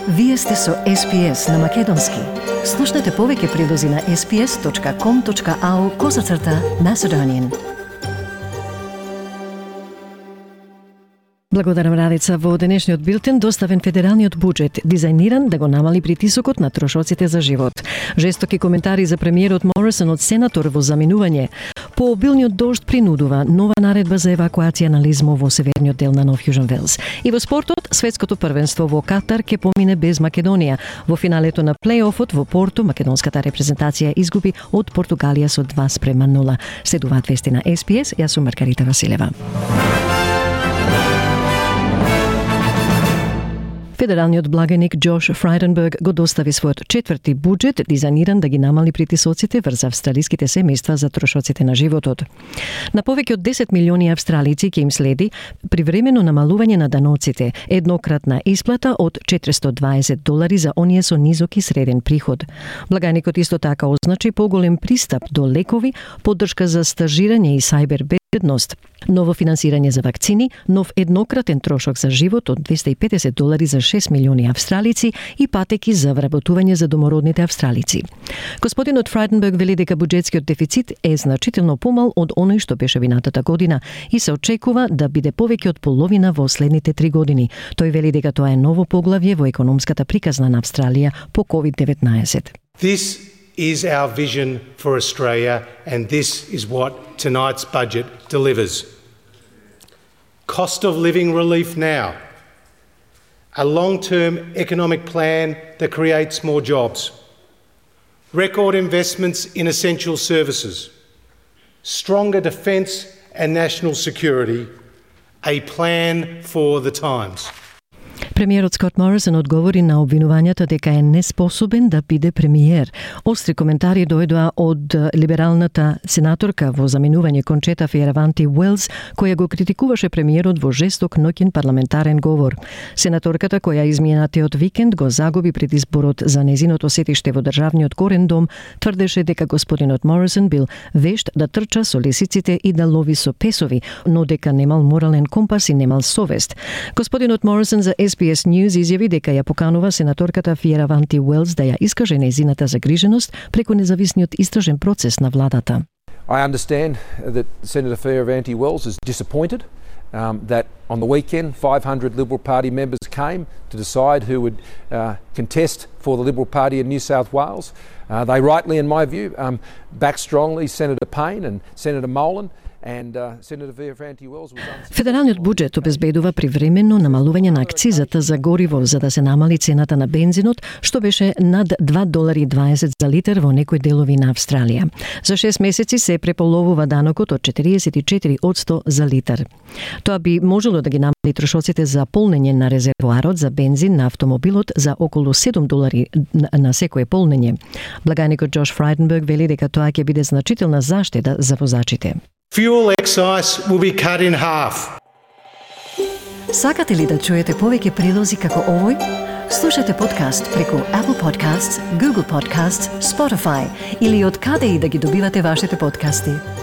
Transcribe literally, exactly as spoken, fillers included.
Вие сте со Ес Би Ес на Македонски. Слушнете повеќе прилози на ес би ес точка ком точка ау козацрта Macedonian. Благодарам Радица. Во денешниот билтен доставен федералниот буџет, дизајниран да го намали притисокот на трошоците за живот. Жестоки коментари за премиерот Морисон од сенатор во заминување. По обилниот дожд принудува нова наредба за евакуација на Лизмо во северниот дел на Нов Јужен Велс. И во спортот, светското првенство во Катар ќе помине без Македонија. Во финалето на плејофот во Порту, македонската репрезентација изгуби од Португалија со два спрема нула. Следуваат вести на Ес Би Ес, јас сум Маргарита Василева. Федералниот благаник Џош Фрајденберг го достави својот четврти буџет, дизајниран да ги намали притисоците врз австралиските семејства за трошоците на животот. На повеќе од десет милиони австралици ќе им следи привремено намалување на даноците, еднократна исплата од четиристо дваесет долари за оние со низок и среден приход. Благаникот исто така означи поголем пристап до лекови, поддршка за стажирање и сајбер безбедност, ново финансирање за вакцини, нов еднократен трошок за живот од двесте и педесет долари за шест милиони австралици и патеки за вработување за домородните австралици. Господинот Фрајденберг вели дека буџетскиот дефицит е значително помал од оној што беше минатата година и се очекува да биде повеќе од половина во следните три години. Тој вели дека тоа е ново поглавје во економската приказна на Австралија по ковид деветнаесет. This is our vision for Australia, and this is what tonight's budget delivers. Cost of living relief now. A long-term economic plan that creates more jobs. Record investments in essential services. Stronger defence and national security. A plan for the times. Премиерот Скот Морисон одговори на обвинувањата дека е неспособен да биде премиер. Остри коментари дојдоа од либералната сенаторка во заминување Кончета Фиераванти Уелс, која го критикуваше премиерот во жесток ноќен парламентарен говор. Сенаторката, која изминатиот викенд го загуби пред изборот за незиното сетиште во државниот корен дом, тврдеше дека господинот Морисон бил вешт да трча со лисиците и да лови со песови, но дека немал морален компас и немал совест. Господинот Морисон за Ес Би Ес News изјави дека ја поканува сенаторката Фиераванти Уелс да ја искаже нејзината загриженост преку независниот истражен процес на владата. I understand that Senator Fierravanti Wells is disappointed um, that on the weekend five hundred Liberal Party members came to decide who would uh, contest for the Liberal Party in New South Wales. Uh, they rightly, in my view, um, backed strongly Senator Payne and Senator Molan. And, uh, Федералниот буџет обезбедува привремено намалување на акцизата за гориво за да се намали цената на бензинот, што беше над два долари и дваесет за литар во некои делови на Австралија. За шест месеци се преполовува данокот од четириесет и четири одсто за литар. Тоа би можело да ги намали трошоците за полнење на резервоарот за бензин на автомобилот за околу седум долари на секое полнење. Благаникот Џош Фрајденберг вели дека тоа ќе биде значителна заштеда за возачите. Fuel excise will be cut in half. Сакате ли да чуете повеќе прилози како овој? Слушате подкаст преку Apple Podcasts, Google Podcasts, Spotify или од каде и да ги добивате вашите подкасти.